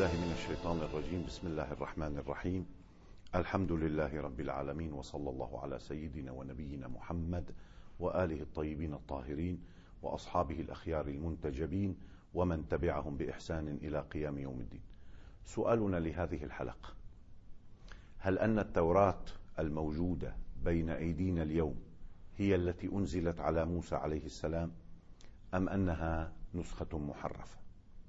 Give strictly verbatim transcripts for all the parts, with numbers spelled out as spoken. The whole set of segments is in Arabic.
بالله من الشيطان الرجيم. بسم الله الرحمن الرحيم. الحمد لله رب العالمين، وصلى الله على سيدنا ونبينا محمد وآله الطيبين الطاهرين وأصحابه الأخيار المنتجبين ومن تبعهم بإحسان إلى قيام يوم الدين. سؤالنا لهذه الحلقة: هل أن التوراة الموجودة بين أيدينا اليوم هي التي أنزلت على موسى عليه السلام، أم أنها نسخة محرفة؟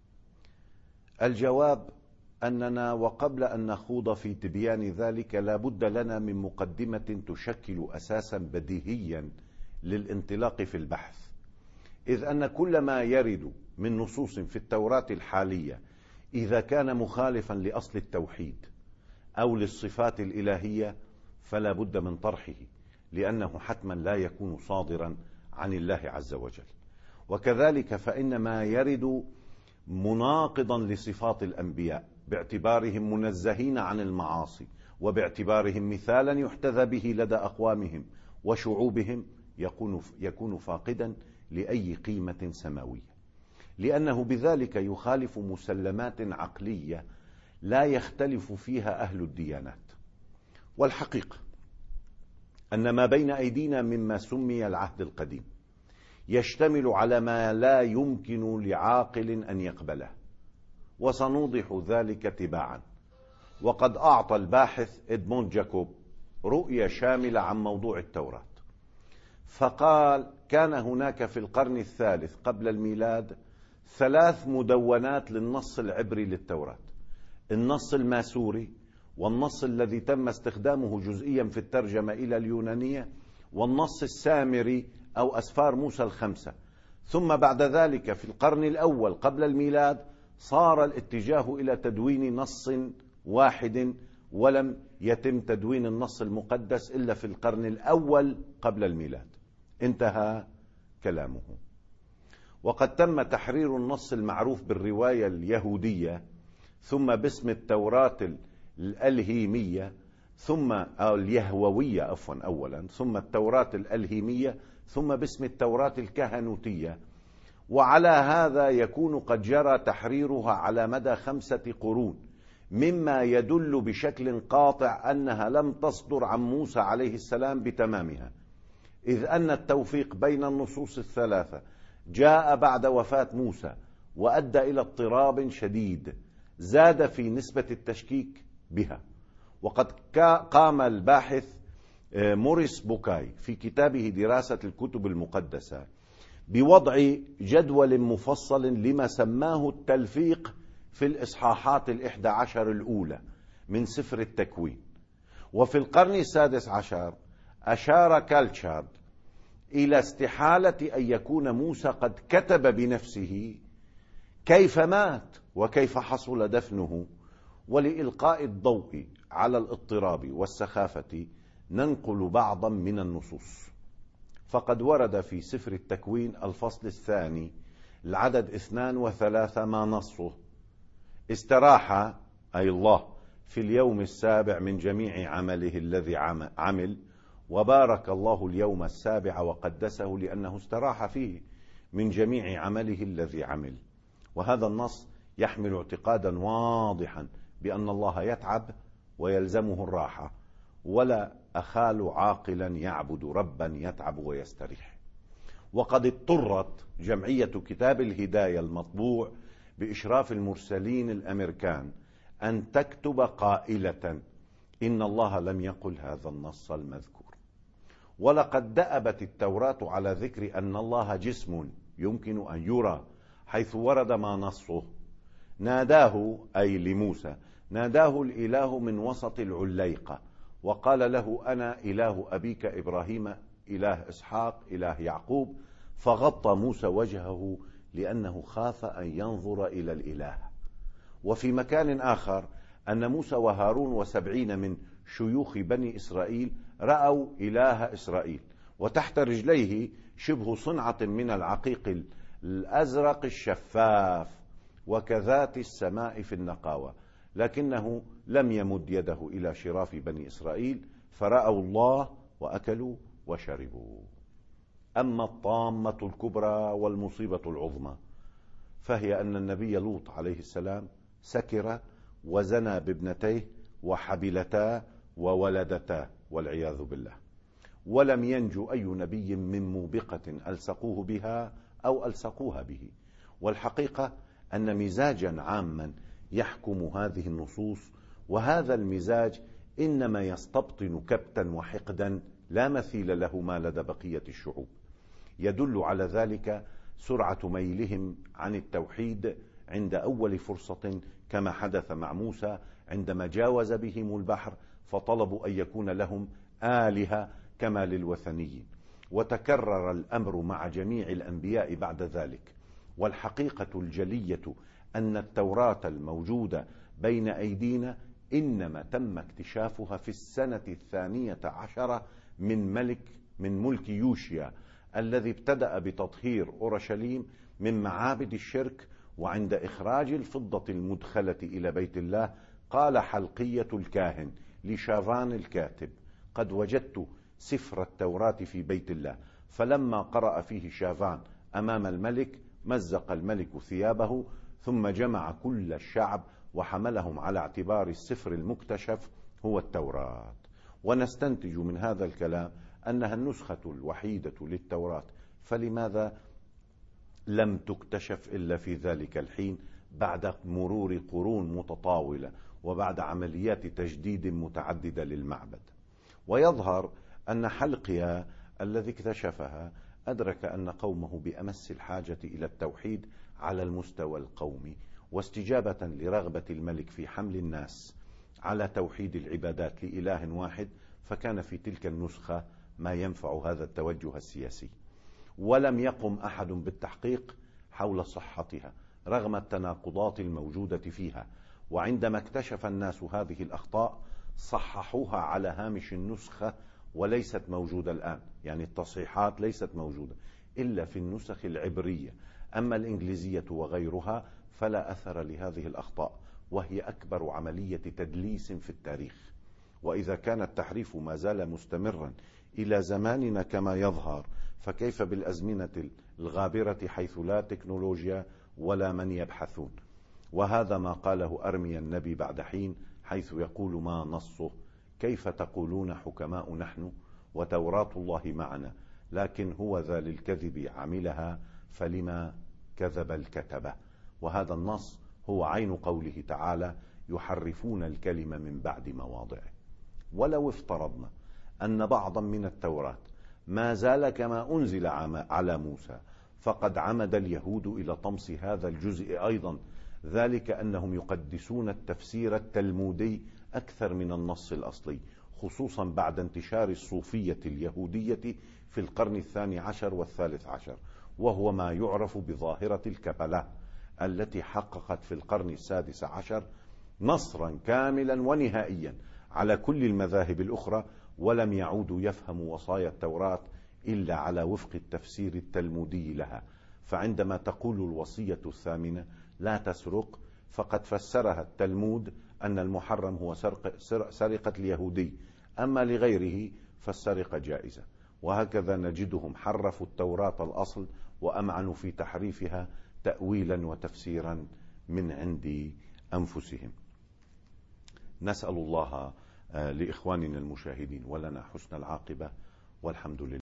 الجواب أننا وقبل أن نخوض في تبيان ذلك لا بد لنا من مقدمة تشكل أساسا بديهيا للانطلاق في البحث، إذ أن كل ما يرد من نصوص في التوراة الحالية إذا كان مخالفا لأصل التوحيد أو للصفات الإلهية فلا بد من طرحه، لأنه حتما لا يكون صادرا عن الله عز وجل. وكذلك فإن ما يرد مناقضا لصفات الأنبياء باعتبارهم منزهين عن المعاصي وباعتبارهم مثالا يحتذى به لدى أقوامهم وشعوبهم يكون يكون فاقدا لأي قيمة سماوية، لأنه بذلك يخالف مسلمات عقلية لا يختلف فيها أهل الديانات. والحقيقة أن ما بين أيدينا مما سمي العهد القديم يشتمل على ما لا يمكن لعاقل أن يقبله، وسنوضح ذلك تباعا. وقد أعطى الباحث إدموند جاكوب رؤية شاملة عن موضوع التوراة، فقال: كان هناك في القرن الثالث قبل الميلاد ثلاث مدونات للنص العبري للتوراة: النص الماسوري، والنص الذي تم استخدامه جزئيا في الترجمة إلى اليونانية، والنص السامري أو أسفار موسى الخمسة. ثم بعد ذلك في القرن الأول قبل الميلاد صار الاتجاه إلى تدوين نص واحد، ولم يتم تدوين النص المقدس إلا في القرن الأول قبل الميلاد. انتهى كلامه. وقد تم تحرير النص المعروف بالرواية اليهودية، ثم باسم التوراة الألهيمية، ثم أو اليهووية عفوا أولا، ثم التوراة الألهيمية، ثم باسم التوراة الكهنوتية. وعلى هذا يكون قد جرى تحريرها على مدى خمسة قرون، مما يدل بشكل قاطع أنها لم تصدر عن موسى عليه السلام بتمامها، إذ أن التوفيق بين النصوص الثلاثة جاء بعد وفاة موسى وأدى إلى اضطراب شديد زاد في نسبة التشكيك بها. وقد قام الباحث موريس بوكاي في كتابه دراسة الكتب المقدسة بوضع جدول مفصل لما سماه التلفيق في الإصحاحات الإحدى عشر الأولى من سفر التكوين. وفي القرن السادس عشر أشار كالتشارد إلى استحالة أن يكون موسى قد كتب بنفسه كيف مات وكيف حصل دفنه. ولإلقاء الضوء على الاضطراب والسخافة ننقل بعضا من النصوص. فقد ورد في سفر التكوين الفصل الثاني العدد اثنان وثلاثة ما نصه: استراح أي الله في اليوم السابع من جميع عمله الذي عمل، وبارك الله اليوم السابع وقدسه لأنه استراح فيه من جميع عمله الذي عمل. وهذا النص يحمل اعتقادا واضحا بأن الله يتعب ويلزمه الراحة، ولا أخال عاقلا يعبد ربا يتعب ويستريح. وقد اضطرت جمعية كتاب الهداية المطبوع بإشراف المرسلين الأمريكان أن تكتب قائلة: إن الله لم يقل هذا النص المذكور. ولقد دأبت التوراة على ذكر أن الله جسم يمكن أن يرى، حيث ورد ما نصه: ناداه أي لموسى، ناداه الإله من وسط العليقة وقال له: أنا إله أبيك إبراهيم إله إسحاق إله يعقوب. فغطى موسى وجهه لأنه خاف أن ينظر إلى الإله. وفي مكان آخر أن موسى وهارون وسبعين من شيوخ بني إسرائيل رأوا إله إسرائيل، وتحت رجليه شبه صنعة من العقيق الأزرق الشفاف وكذات السماء في النقاوة، لكنه لم يمد يده إلى شراف بني إسرائيل، فرأوا الله وأكلوا وشربوا. أما الطامة الكبرى والمصيبة العظمى فهي أن النبي لوط عليه السلام سكر وزنى بابنتيه وحبلتا وولدتا والعياذ بالله. ولم ينجو أي نبي من موبقة ألصقوه بها أو ألصقوها به. والحقيقة أن مزاجا عاما يحكم هذه النصوص، وهذا المزاج إنما يستبطن كبتا وحقدا لا مثيل له ما لدى بقية الشعوب. يدل على ذلك سرعة ميلهم عن التوحيد عند أول فرصة، كما حدث مع موسى عندما جاوز بهم البحر فطلبوا أن يكون لهم آلهة كما للوثنيين. وتكرر الأمر مع جميع الأنبياء بعد ذلك. والحقيقة الجلية أن التوراة الموجودة بين أيدينا إنما تم اكتشافها في السنة الثانية عشرة من ملك من ملك يوشيا، الذي ابتدأ بتطهير أورشليم من معابد الشرك. وعند إخراج الفضة المدخلة إلى بيت الله قال حلقية الكاهن لشافان الكاتب: قد وجدت سفر التوراة في بيت الله. فلما قرأ فيه شافان أمام الملك مزق الملك ثيابه، ثم جمع كل الشعب وحملهم على اعتبار السفر المكتشف هو التوراة. ونستنتج من هذا الكلام أنها النسخة الوحيدة للتوراة، فلماذا لم تكتشف إلا في ذلك الحين بعد مرور قرون متطاولة وبعد عمليات تجديد متعددة للمعبد؟ ويظهر أن حلقيا الذي اكتشفها أدرك أن قومه بأمس الحاجة إلى التوحيد على المستوى القومي، واستجابة لرغبة الملك في حمل الناس على توحيد العبادات لإله واحد، فكان في تلك النسخة ما ينفع هذا التوجه السياسي. ولم يقم أحد بالتحقيق حول صحتها رغم التناقضات الموجودة فيها. وعندما اكتشف الناس هذه الأخطاء صححوها على هامش النسخة، وليست موجودة الآن، يعني التصحيحات ليست موجودة إلا في النسخ العبرية. أما الإنجليزية وغيرها فلا أثر لهذه الأخطاء، وهي أكبر عملية تدليس في التاريخ. وإذا كان التحريف ما زال مستمرا إلى زماننا كما يظهر، فكيف بالأزمنة الغابرة حيث لا تكنولوجيا ولا من يبحثون؟ وهذا ما قاله أرميا النبي بعد حين، حيث يقول ما نصه: كيف تقولون حكماء نحن وتوراة الله معنا، لكن هو ذا للكذب عملها فلما كذب الكتبة. وهذا النص هو عين قوله تعالى: يحرفون الكلم من بعد مواضعه. ولو افترضنا أن بعضا من التوراة ما زال كما أنزل على موسى، فقد عمد اليهود إلى طمس هذا الجزء أيضا، ذلك أنهم يقدسون التفسير التلمودي أكثر من النص الأصلي، خصوصا بعد انتشار الصوفية اليهودية في القرن الثاني عشر والثالث عشر، وهو ما يعرف بظاهرة الكبلة، التي حققت في القرن السادس عشر نصرا كاملا ونهائيا على كل المذاهب الأخرى، ولم يعودوا يفهموا وصايا التوراة إلا على وفق التفسير التلمودي لها. فعندما تقول الوصية الثامنة لا تسرق، فقد فسرها التلمود أن المحرم هو سرقة اليهودي، أما لغيره فالسرقة جائزة. وهكذا نجدهم حرفوا التوراة الأصل وأمعنوا في تحريفها تأويلا وتفسيرا من عند أنفسهم. نسأل الله لإخواننا المشاهدين ولنا حسن العاقبة، والحمد لله.